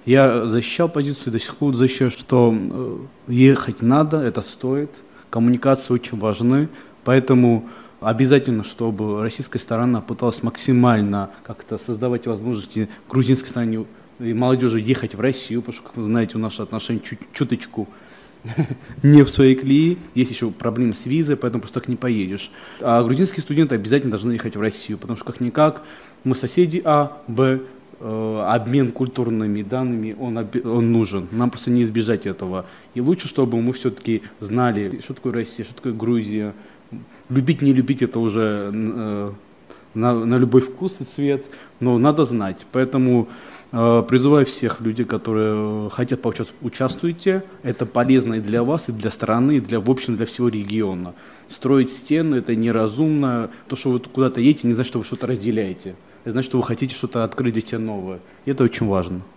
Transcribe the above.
Я защищал позицию, до сих пор защищаю, что ехать надо, это стоит, коммуникации очень важны, поэтому обязательно, чтобы российская сторона пыталась максимально как-то создавать возможности грузинской стороне и молодежи ехать в Россию, потому что, как вы знаете, у нас отношения чуточку не в своей колеи, есть еще проблемы с визой, поэтому просто так не поедешь. А грузинские студенты обязательно должны ехать в Россию, потому что как-никак мы соседи А, Б, обмен культурными данными, он нужен. Нам просто не избежать этого. И лучше, чтобы мы все-таки знали, что такое Россия, что такое Грузия. Любить, не любить, это уже на любой вкус и цвет, но надо знать. Поэтому призываю всех людей, которые хотят поучаствовать, участвуйте. Это полезно и для вас, и для страны, и в общем, для всего региона. Строить стены – это неразумно. То, что вы куда-то едете, не значит, что вы что-то разделяете. Это значит, что вы хотите что-то открыть для себя новое. И это очень важно.